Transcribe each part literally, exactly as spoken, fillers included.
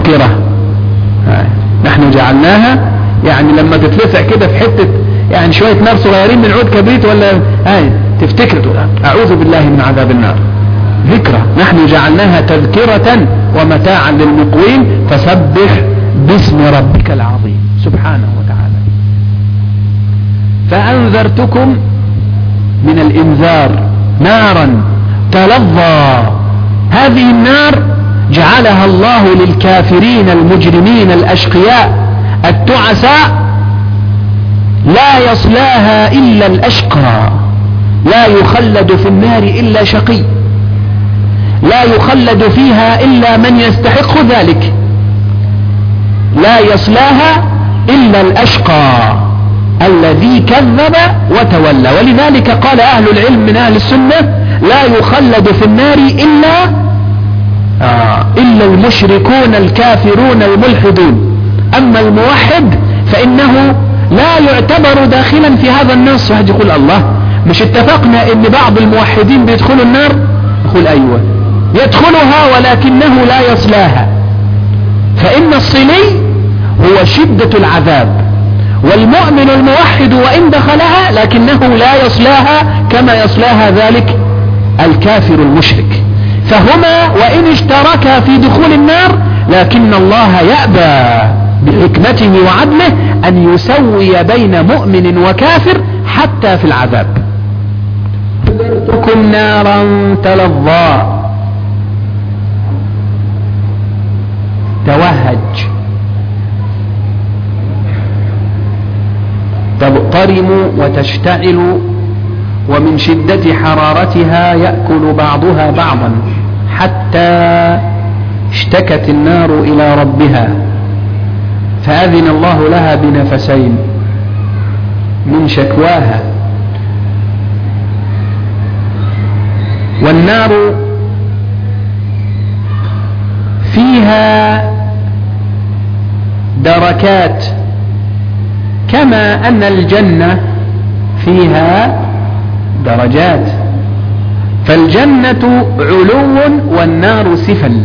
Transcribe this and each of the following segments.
تذكرة. نحن جعلناها يعني لما تتلسع كده في حتة يعني شوية نار صغيرين من عود كبريت ولا هاي تفتكر تقول أعوذ بالله من عذاب النار. ذكرى. نحن جعلناها تذكرة ومتاعا للمقوين فسبح باسم ربك العظيم سبحانه وتعالى. فأنذرتكم من الإنذار نارا تلظى. هذه النار جعلها الله للكافرين المجرمين الأشقياء التعساء لا يصلاها إلا الأشقى. لا يخلد في النار إلا شقي. لا يخلد فيها إلا من يستحق ذلك. لا يصلاها إلا الأشقى الذي كذب وتولى. ولذلك قال أهل العلم من أهل السنة لا يخلد في النار إلا آه إلا المشركون الكافرون الملحدون. أما الموحد فإنه لا يعتبر داخلا في هذا النص. واحد يقول الله مش اتفقنا ان بعض الموحدين بيدخلوا النار؟ يقول ايوه يدخلها ولكنه لا يصلاها. فإن الصلي هو شدة العذاب، والمؤمن الموحد وإن دخلها لكنه لا يصلاها كما يصلاها ذلك الكافر المشرك. فهما وإن اشتركا في دخول النار لكن الله يأبى بحكمته وعدله أن يسوي بين مؤمن وكافر حتى في العذاب. أنذرتكم نارا تلظى توهج تضطرم وتشتعل، ومن شدة حرارتها يأكل بعضها بعضا حتى اشتكت النار إلى ربها فأذن الله لها بنفسين من شكواها. والنار فيها دركات كما أن الجنة فيها درجات. فالجنة علو والنار سفل.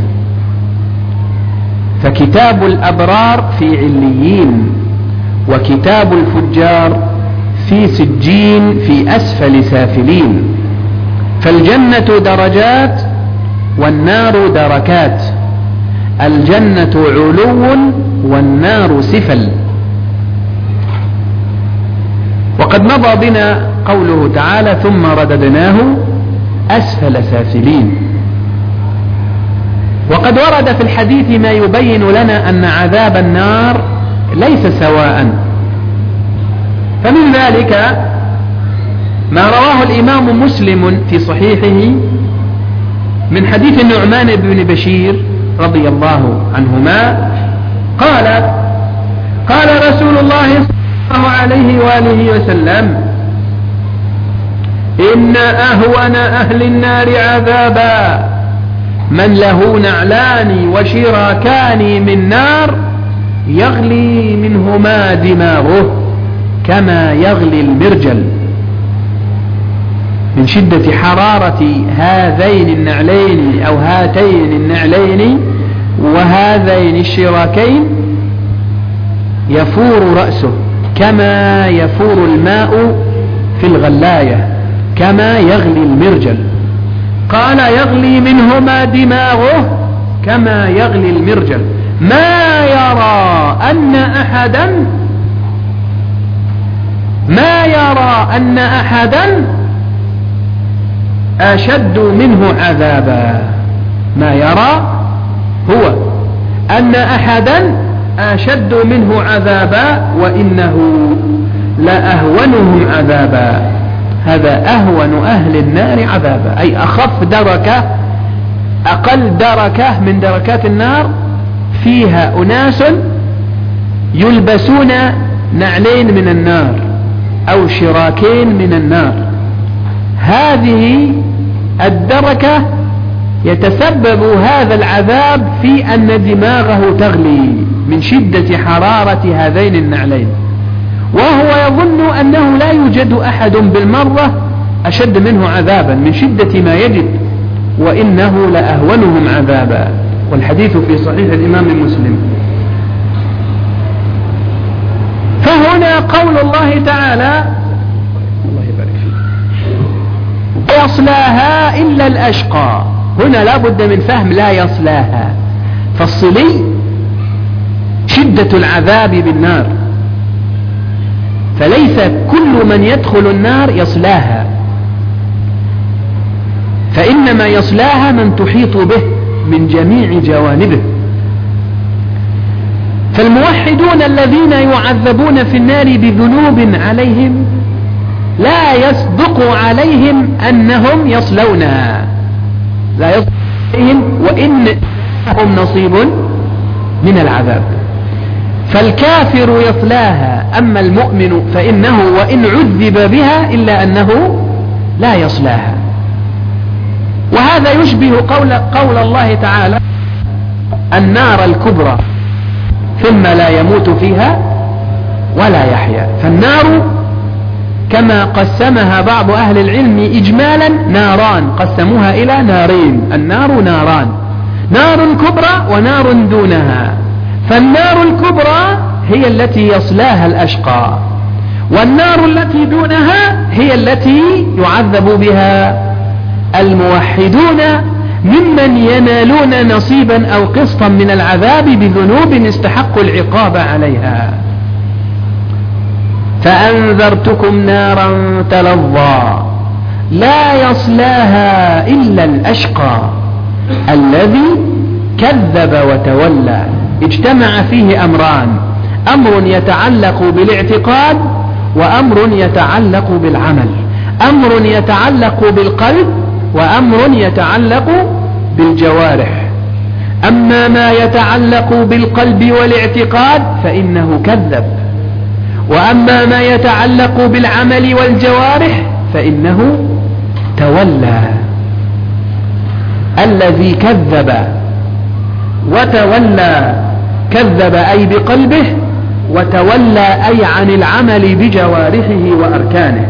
فكتاب الأبرار في عليين وكتاب الفجار في سجين في أسفل سافلين. فالجنة درجات والنار دركات. الجنة علو والنار سفل. وقد مضى بنا قوله تعالى ثم رددناه أسفل سافلين. وقد ورد في الحديث ما يبين لنا أن عذاب النار ليس سواء. فمن ذلك ما رواه الإمام مسلم في صحيحه من حديث النعمان بن بشير رضي الله عنهما قال قال رسول الله صلى الله عليه وآله وسلم إن أهون أهل النار عذابا من له نعلان وشراكان من نار يغلي منهما دماغه كما يغلي المرجل. من شدة حرارة هذين النعلين أو هاتين النعلين وهذين الشراكين يفور رأسه كما يفور الماء في الغلاية كما يغلي المرجل. قال يغلي منهما دماغه كما يغلي المرجل. ما يرى أن أحدا ما يرى أن أحدا أشد منه عذابا. ما يرى هو أن أحدا أشد منه عذابا وإنه لأهونهم عذابا. هذا أهون أهل النار عذابا أي أخف دركة أقل دركة من دركات النار. فيها أناس يلبسون نعلين من النار أو شراكين من النار. هذه الدركة يتسبب هذا العذاب في أن دماغه تغلي من شدة حرارة هذين النعلين، وهو يظن أنه لا يوجد أحد بالمرة أشد منه عذابا من شدة ما يجد، وإنه لأهونهم عذابا. والحديث في صحيح الإمام مسلم. فهنا قول الله تعالى الله يبارك فيك يصلاها إلا الأشقى، هنا لا بد من فهم لا يصلاها، فالصلي شدة العذاب بالنار، فليس كل من يدخل النار يصلاها، فإنما يصلاها من تحيط به من جميع جوانبه. فالموحدون الذين يعذبون في النار بذنوب عليهم لا يصدق عليهم أنهم يصلونها، لا يصدق عليهم وإن لهم نصيب من العذاب. فالكافر يصلاها، أما المؤمن فإنه وإن عذب بها إلا أنه لا يصلاها. وهذا يشبه قول, قول الله تعالى النار الكبرى ثم لا يموت فيها ولا يحيا. فالنار كما قسمها بعض أهل العلم إجمالا ناران، قسموها إلى نارين، النار ناران، نار كبرى ونار دونها. فالنار الكبرى هي التي يصلاها الأشقى، والنار التي دونها هي التي يعذب بها الموحدون ممن ينالون نصيبا أو قسطا من العذاب بذنوب استحقوا العقاب عليها. فأنذرتكم نارا تلظى لا يصلاها إلا الأشقى الذي كذب وتولى. اجتمع فيه أمران، أمر يتعلق بالاعتقاد وأمر يتعلق بالعمل، أمر يتعلق بالقلب وأمر يتعلق بالجوارح. أما ما يتعلق بالقلب والاعتقاد فإنه كذب، وأما ما يتعلق بالعمل والجوارح فإنه تولى. الذي كذب وتولى، كذب أي بقلبه، وتولى أي عن العمل بجوارحه وأركانه.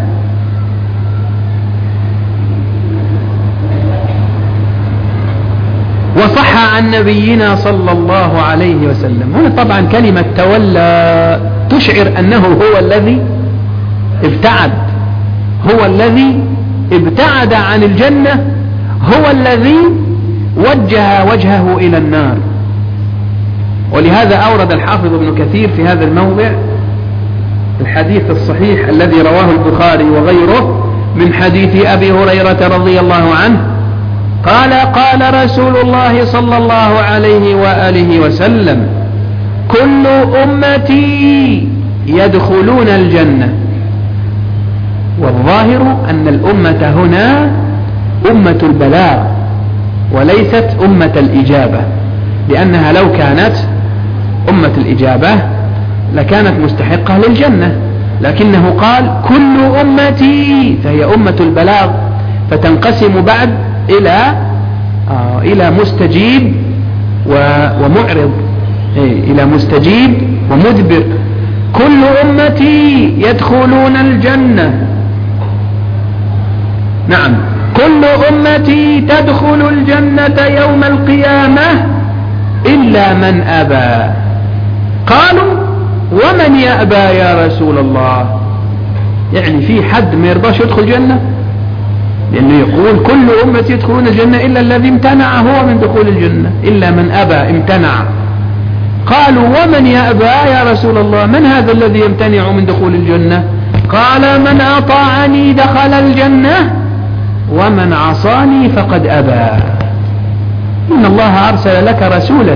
وصح عن نبينا صلى الله عليه وسلم. هنا طبعا كلمة تولى تشعر أنه هو الذي ابتعد، هو الذي ابتعد عن الجنة، هو الذي وجه وجهه إلى النار. ولهذا أورد الحافظ ابن كثير في هذا الموضع الحديث الصحيح الذي رواه البخاري وغيره من حديث أبي هريرة رضي الله عنه قال قال رسول الله صلى الله عليه وآله وسلم كل أمتي يدخلون الجنة. والظاهر أن الأمة هنا أمة البلاغ وليست أمة الإجابة، لأنها لو كانت أمة الإجابة لكانت مستحقة للجنة، لكنه قال كل أمتي، فهي أمة البلاغ، فتنقسم بعد إلى آه إلى مستجيب ومعرض، إلى مستجيب ومدبر. كل أمتي يدخلون الجنة، نعم كل أمتي تدخل الجنة يوم القيامة إلا من أبى. قالوا ومن يأبى يا رسول الله؟ يعني في حد ما يرضاش يدخل الجنة؟ لأنه يقول كل أمتي يدخلون الجنة إلا الذي امتنع هو من دخول الجنة، إلا من أبى امتنع. قالوا ومن يأبى يا رسول الله؟ من هذا الذي يمتنع من دخول الجنة؟ قال من أطاعني دخل الجنة ومن عصاني فقد أبى. إن الله أرسل لك رسولا،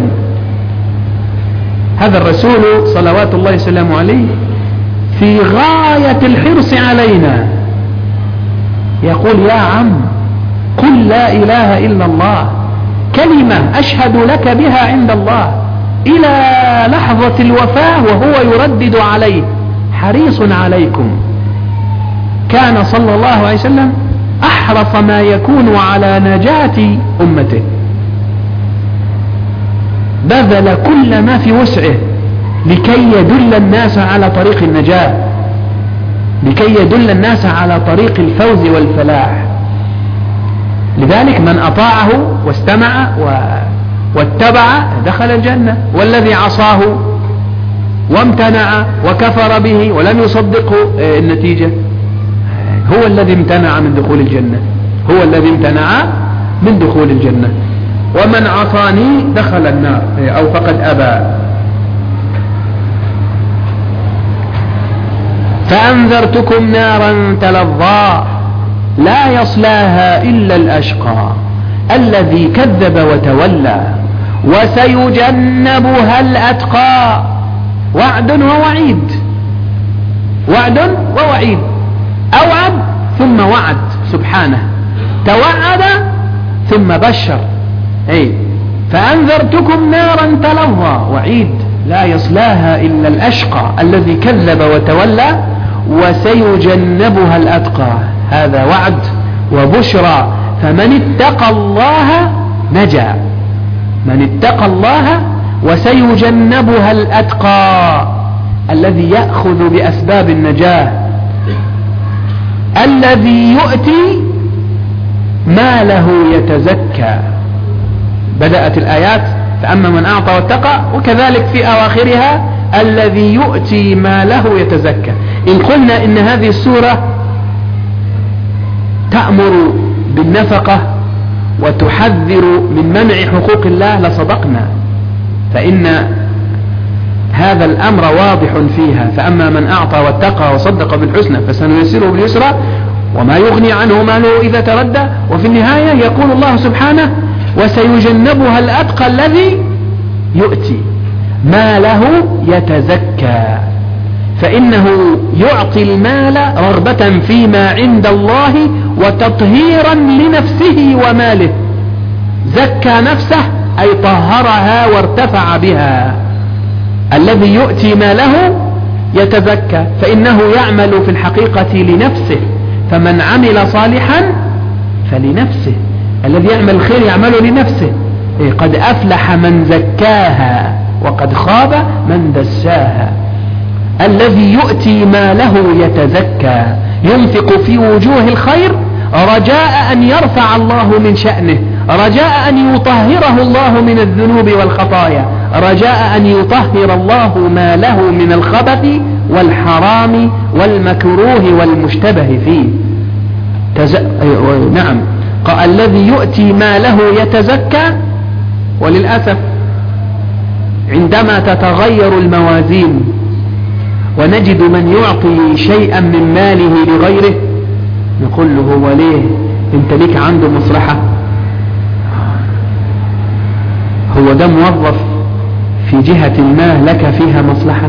هذا الرسول صلوات الله وسلامه عليه في غاية الحرص علينا، يقول يا عم قل لا إله إلا الله، كلمة أشهد لك بها عند الله، إلى لحظة الوفاة وهو يردد عليه حريص عليكم. كان صلى الله عليه وسلم أحرص ما يكون على نجاة أمته، بذل كل ما في وسعه لكي يدل الناس على طريق النجاة، لكي يدل الناس على طريق الفوز والفلاح. لذلك من أطاعه واستمع واتبع دخل الجنة، والذي عصاه وامتنع وكفر به ولم يصدقه النتيجة هو الذي امتنع من دخول الجنة، هو الذي امتنع من دخول الجنة. ومن عصاني دخل النار أو فقد أبى. فأنذرتكم نارا تلظى لا يصلاها إلا الأشقى الذي كذب وتولى وسيجنبها الأتقى. وعد ووعيد، وعد ووعيد، أوعد ثم وعد سبحانه، توعد ثم بشر. أي فأنذرتكم نارا تلظى، وعيد لا يصلاها إلا الأشقى الذي كذب وتولى وسيجنبها الأتقى، هذا وعد وبشرى. فمن اتقى الله نجا، من اتقى الله وسيجنبها الأتقى الذي يأخذ بأسباب النجاة، الذي يؤتي ماله يتزكى. بدأت الآيات فأما من أعطى واتقى، وكذلك في أواخرها الذي يؤتي ماله يتزكى. إن قلنا إن هذه السورة تأمر بالنفقة وتحذر من منع حقوق الله لصدقنا، فإن هذا الأمر واضح فيها. فأما من أعطى واتقى وصدق بالحسنى فسنيسره باليسرى وما يغني عنه ماله إذا تردى. وفي النهاية يقول الله سبحانه وسيجنبها الأتقى الذي يؤتي ماله يتزكى، فإنه يعطي المال رغبة فيما عند الله وتطهيرا لنفسه وماله. زكى نفسه أي طهرها وارتفع بها. الذي يؤتي ماله يتزكى فإنه يعمل في الحقيقة لنفسه، فمن عمل صالحا فلنفسه. الذي يعمل خير يعمل لنفسه. إيه قد أفلح من زكاها وقد خاب من دساها. الذي يؤتي ماله يتزكى ينفق في وجوه الخير رجاء أن يرفع الله من شأنه، رجاء أن يطهره الله من الذنوب والخطايا، رجاء أن يطهر الله ماله من الخبث والحرام والمكروه والمشتبه فيه. تز... نعم قال الذي يؤتي ماله يتزكى. وللأسف عندما تتغير الموازين ونجد من يعطي شيئا من ماله لغيره نقول له هو ليه انت ليك عنده مصلحة؟ هو ده موظف في جهة ما لك فيها مصلحة؟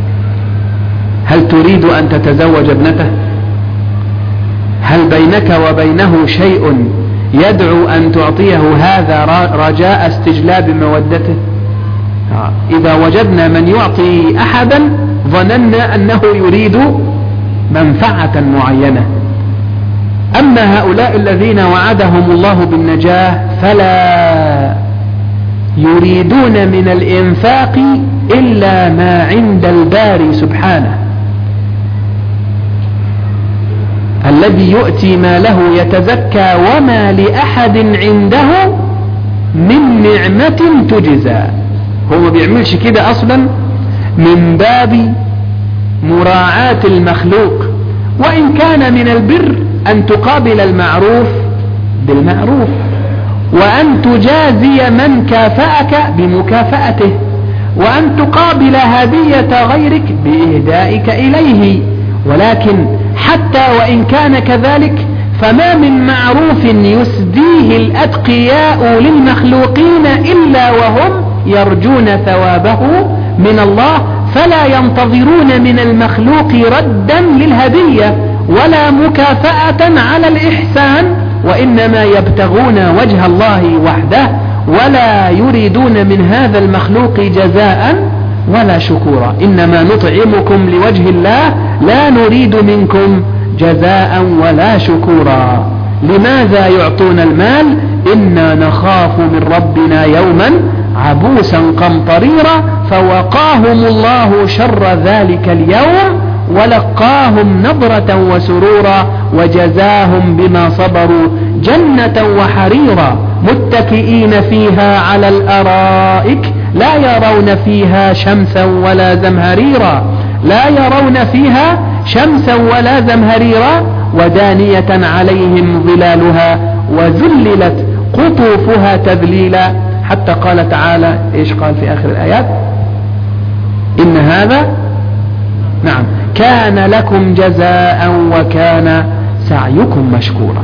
هل تريد أن تتزوج ابنته؟ هل بينك وبينه شيء يدعو أن تعطيه هذا رجاء استجلاب مودته؟ إذا وجدنا من يعطي أحدا ظننا أنه يريد منفعة معينة. أما هؤلاء الذين وعدهم الله بالنجاة فلا يريدون من الإنفاق إلا ما عند الباري سبحانه. الذي يؤتي ماله يتزكى وما لأحد عنده من نعمة تجزى. هو ما بيعملش كده أصلا من باب مراعاة المخلوق، وإن كان من البر أن تقابل المعروف بالمعروف وأن تجازي من كافأك بمكافأته وأن تقابل هدية غيرك بإهدائك إليه. ولكن حتى وإن كان كذلك فما من معروف يسديه الأتقياء للمخلوقين إلا وهم يرجون ثوابه من الله، فلا ينتظرون من المخلوق ردا للهدية ولا مكافأة على الإحسان، وإنما يبتغون وجه الله وحده ولا يريدون من هذا المخلوق جزاء ولا شكورا. إنما نطعمكم لوجه الله لا نريد منكم جزاء ولا شكورا. لماذا يعطون المال؟ إنا نخاف من ربنا يوما عبوسا قمطريرا فوقاهم الله شر ذلك اليوم ولقاهم نضرة وسرورا وجزاهم بما صبروا جنة وحريرا متكئين فيها على الأرائك لا يرون فيها شمسا ولا زمهريرا لا يرون فيها شمسا ولا زمهريرا ودانية عليهم ظلالها وذللت قطوفها تذليلا. حتى قال تعالى إيش قال في آخر الآيات؟ إن هذا نعم كان لكم جزاء وكان سعيكم مشكورا.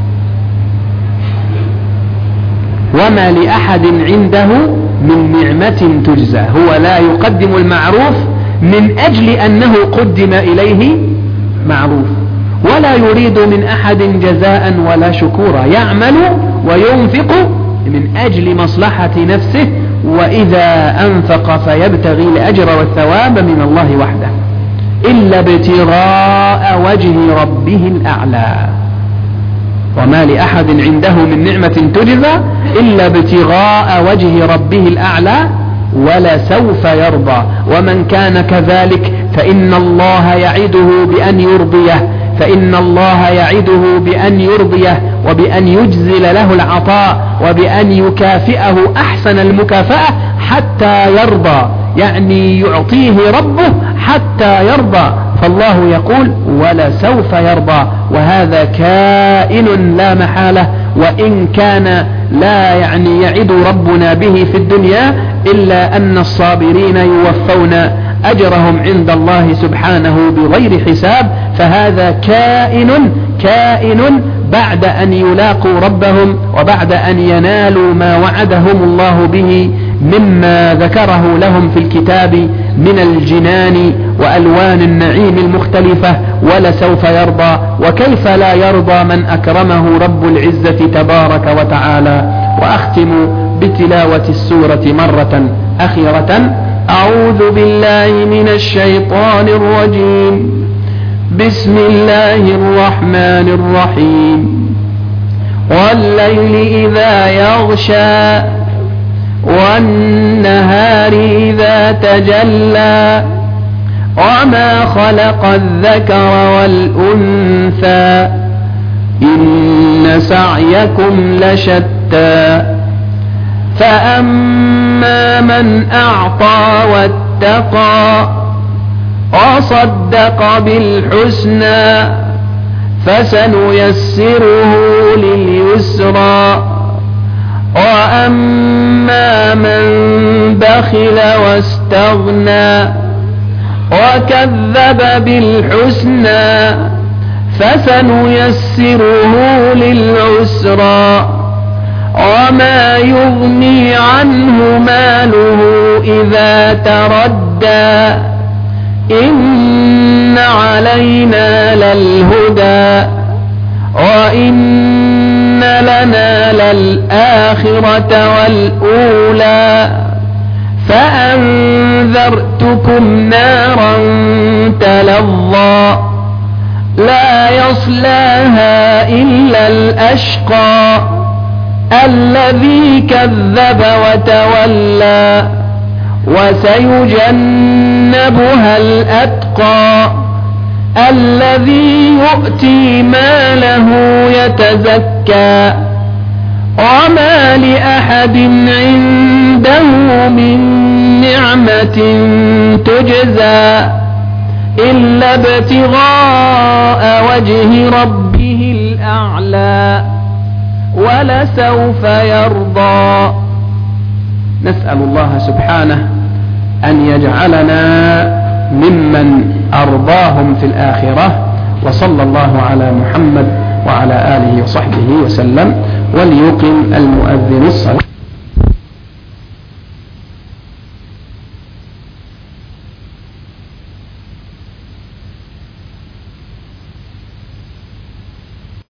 وما لأحد عنده من نعمة تجزى. هو لا يقدم المعروف من أجل أنه قدم إليه معروف، ولا يريد من أحد جزاء ولا شكورا، يعمل وينفق من أجل مصلحة نفسه، وإذا أنفق فيبتغي الأجر والثواب من الله وحده، إلا ابتغاء وجه ربه الأعلى. وما لأحد عنده من نعمة تجزى إلا ابتغاء وجه ربه الأعلى ولسوف يرضى. ومن كان كذلك فإن الله يعده بأن يرضيه فإن الله يعده بأن يرضيه وبأن يجزل له العطاء وبأن يكافئه أحسن المكافأة حتى يرضى، يعني يعطيه ربه حتى يرضى. فالله يقول ولسوف يرضى، وهذا كائن لا محالة، وإن كان لا يعني يعد ربنا به في الدنيا إلا أن الصابرين يوفون أجرهم عند الله سبحانه بغير حساب. فهذا كائن كائن بعد أن يلاقوا ربهم وبعد أن ينالوا ما وعدهم الله به مما ذكره لهم في الكتاب من الجنان وألوان النعيم المختلفة. ولسوف يرضى، وكيف لا يرضى من أكرمه رب العزة تبارك وتعالى. وأختم بتلاوة السورة مرة أخيرة. أعوذ بالله من الشيطان الرجيم. بسم الله الرحمن الرحيم. والليل إذا يغشى والنهار إذا تجلى وما خلق الذكر والأنثى إن سعيكم لشتى فأما من أعطى واتقى وصدق بالحسنى فسنيسره لليسرى وأما من بخل واستغنى وكذب بالحسنى فسنيسره للعسرى وما يغني عنه ماله إذا تردى إن علينا للهدى وإن لنا للآخرة والأولى فأنذرتكم نارا تلظى لا يصلاها إلا الأشقى الذي كذب وتولى وسيجنبها الأتقى الذي يؤتي ماله يتزكى وما لأحد عنده من نعمة تجزى إلا ابتغاء وجه ربه الأعلى ولسوف يرضى. نسأل الله سبحانه أن يجعلنا ممن أرضاهم في الآخرة. وصلى الله على محمد وعلى آله وصحبه وسلم. وليقم المؤذن الصلاة.